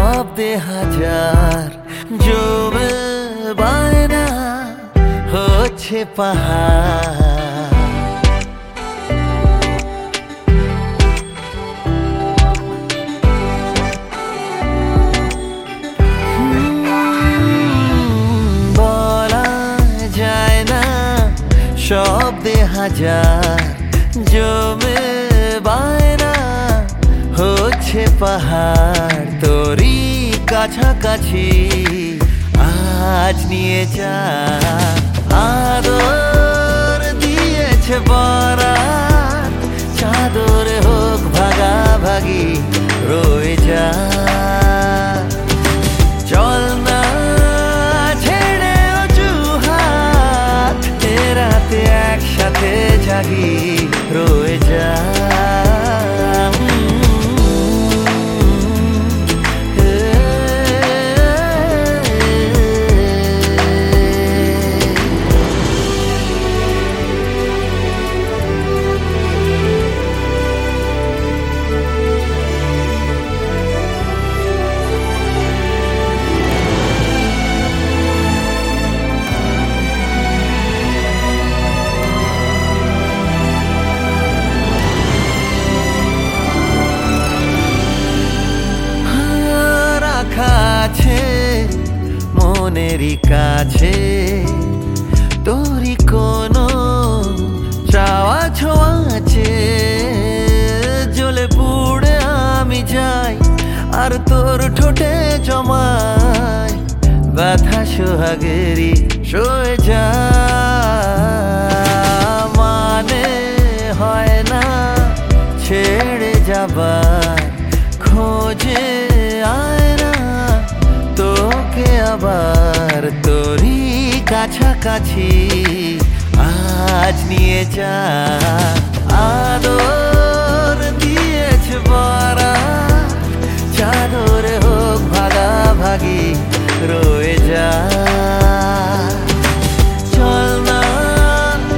শব্দে হাজার জমে বায়না হচ্ছে পাহাড়। বলা যায় না শব্দে হাজার জমে বায়না হচ্ছে পাহাড়। তোরই কাছাকাছি আজ নিয়ে যা, আদর দিয়েছে বরাত, চাদর হোক ভাগাভাগি রয়ে যা। চল না ছেড়ে অজুহাত, এ রাতে একসাথে জাগি রয়ে যা। মনেরই কাছে তোরই কোনো চাওয়া ছোঁয়াছে, জ্বলে পুড়ে আমি যাই আর তোর ঠোঁটে জমায় ব্যথা সোহাগেরই সয়ে যা। মানে হয় না ছেড়ে যাবার, খোঁজে আয় না তোকে আবার, তোরই কাছাকাছি আজ নিয়ে যা। আদর দিয়েছে বরাত, চাদর হোক ভাগাভাগি রয়ে যা। চল না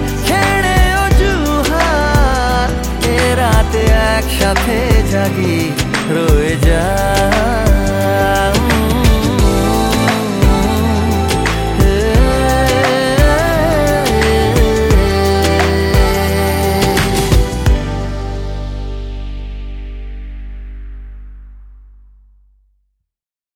ছেড়ে অজুহাত, এ রাতে একসাথে জাগি